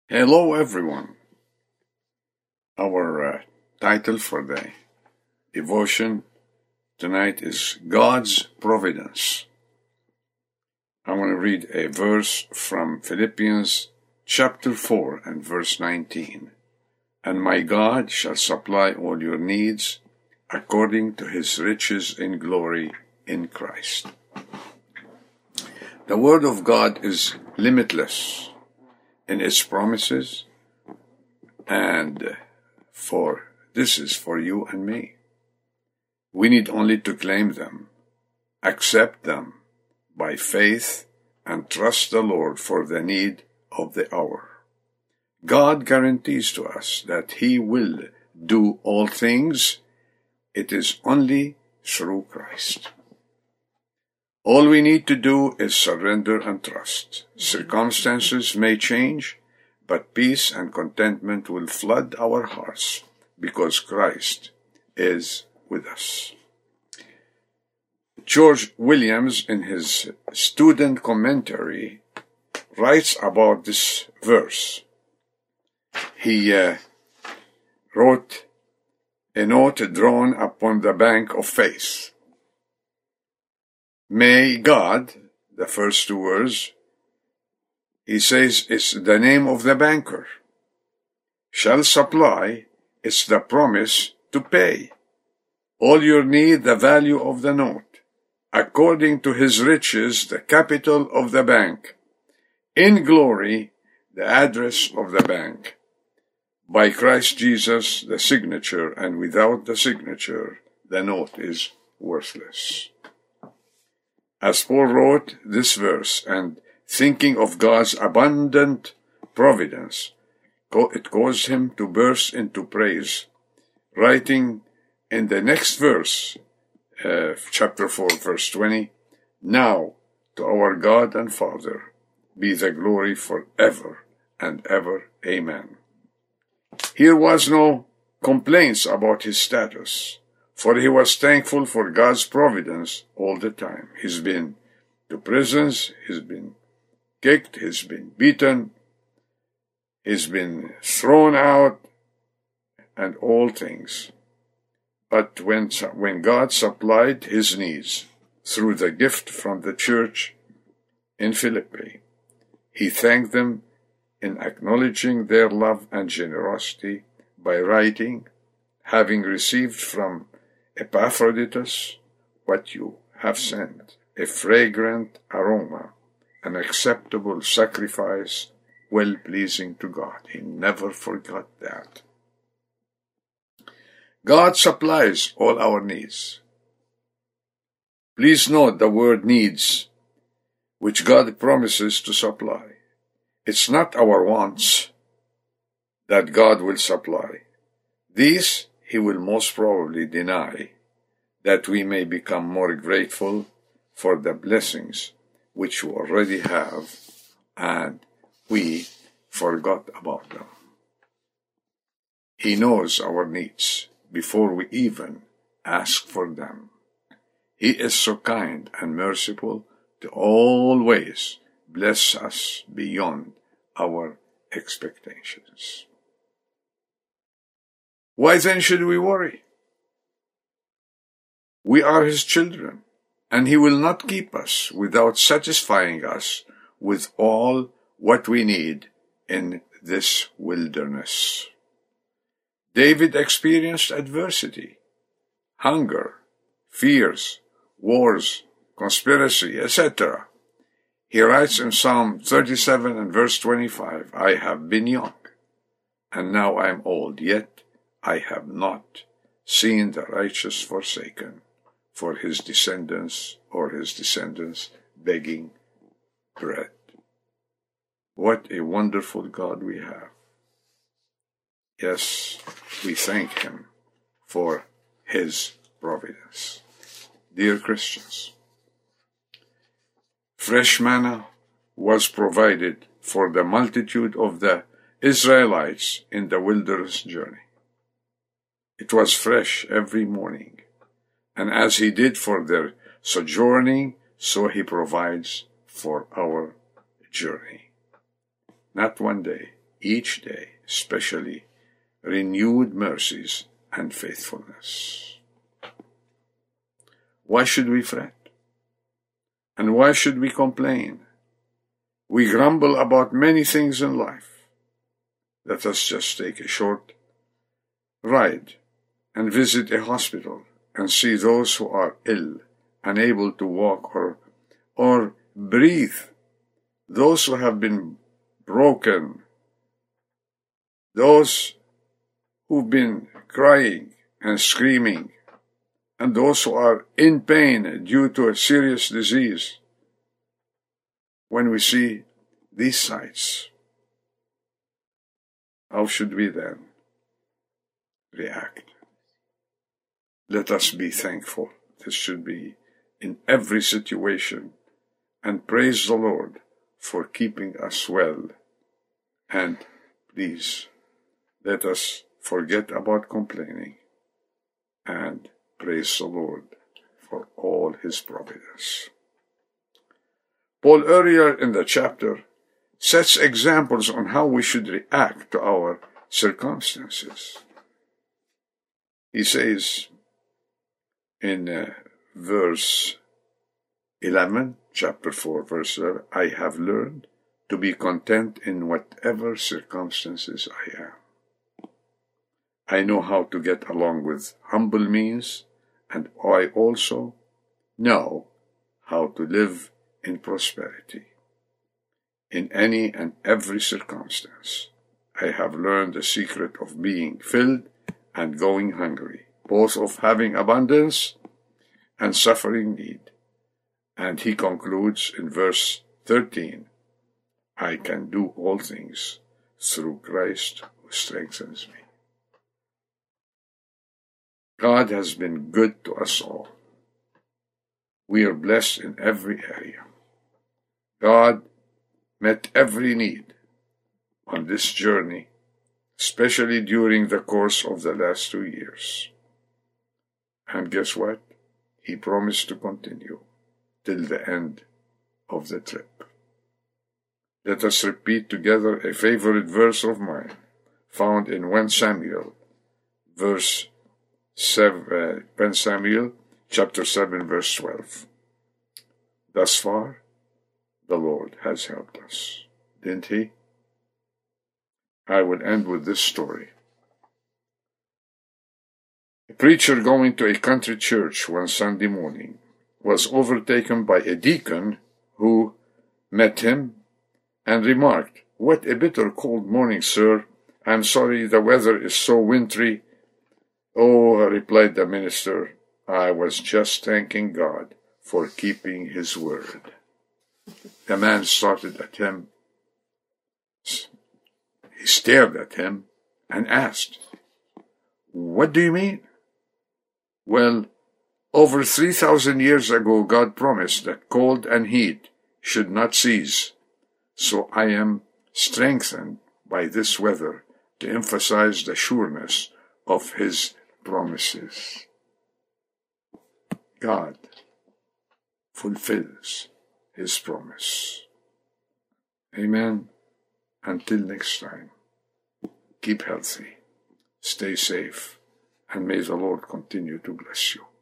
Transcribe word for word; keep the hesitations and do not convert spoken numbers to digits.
Hello, everyone. Our uh, title for the devotion tonight is God's Providence. I want to read a verse from Philippians chapter four and verse nineteen. And my God shall supply all your needs according to his riches in glory in Christ. The Word of God is limitless in its promises, and for this is for you and me. We need only to claim them, accept them by faith, and trust the Lord for the need of the hour. God guarantees to us that he will do all things. It is only through Christ. All we need to do is surrender and trust. Circumstances may change, but peace and contentment will flood our hearts because Christ is with us. George Williams, in his student commentary, writes about this verse. He uh, wrote a note drawn upon the bank of faith. May God, the first two words, he says it's the name of the banker, shall supply, it's the promise to pay. All your need, the value of the note, according to his riches, the capital of the bank. In glory, the address of the bank. By Christ Jesus, the signature, and without the signature, the note is worthless. As Paul wrote this verse, and thinking of God's abundant providence, it caused him to burst into praise, writing in the next verse, uh, chapter four, verse twenty, Now to our God and Father be the glory forever and ever. Amen. Here was no complaints about his status, for he was thankful for God's providence all the time. He's been to prisons, he's been kicked, he's been beaten, he's been thrown out, and all things. But when, when God supplied his needs through the gift from the church in Philippi, he thanked them in acknowledging their love and generosity by writing, having received from Epaphroditus what you have sent, a fragrant aroma, an acceptable sacrifice, well-pleasing to God. He never forgot that. God supplies all our needs. Please note the word needs, which God promises to supply. It's not our wants that God will supply. These he will most probably deny, that we may become more grateful for the blessings which we already have, and we forgot about them. He knows our needs before we even ask for them. He is so kind and merciful to always bless us beyond our expectations. Why then should we worry? We are his children, and he will not keep us without satisfying us with all what we need in this wilderness. David experienced adversity, hunger, fears, wars, conspiracy, et cetera. He writes in Psalm thirty-seven and verse twenty-five, I have been young, and now I am old, yet I have not seen the righteous forsaken, for his descendants or his descendants begging bread. What a wonderful God we have. Yes, we thank him for his providence. Dear Christians, fresh manna was provided for the multitude of the Israelites in the wilderness journey. It was fresh every morning, and as he did for their sojourning, so he provides for our journey. Not one day, each day, especially renewed mercies and faithfulness. Why should we fret? And why should we complain? We grumble about many things in life. Let us just take a short ride and visit a hospital and see those who are ill, unable to walk or, or breathe, those who have been broken, those who've been crying and screaming, and those who are in pain due to a serious disease. When we see these sights, how should we then react? Let us be thankful. This should be in every situation, and praise the Lord for keeping us well. And please, let us forget about complaining and praise the Lord for all his providence. Paul, earlier in the chapter, sets examples on how we should react to our circumstances. He says in uh, verse eleven, chapter four, verse eleven, I have learned to be content in whatever circumstances I am. I know how to get along with humble means, and I also know how to live in prosperity. In any and every circumstance, I have learned the secret of being filled and going hungry, both of having abundance and suffering need. And he concludes in verse thirteen, I can do all things through Christ who strengthens me. God has been good to us all. We are blessed in every area. God met every need on this journey, especially during the course of the last two years. And guess what? He promised to continue till the end of the trip. Let us repeat together a favorite verse of mine, found in First Samuel, verse seven, uh, First Samuel, chapter seven, verse twelve. Thus far, the Lord has helped us, didn't he? I will end with this story. A preacher going to a country church one Sunday morning was overtaken by a deacon who met him and remarked, What a bitter cold morning, sir. I'm sorry the weather is so wintry. Oh, replied the minister, I was just thanking God for keeping his word. The man started at him. He stared at him and asked, What do you mean? Well, over three thousand years ago, God promised that cold and heat should not cease. So I am strengthened by this weather to emphasize the sureness of his promises. God fulfills his promise. Amen. Until next time, keep healthy, stay safe, and may the Lord continue to bless you.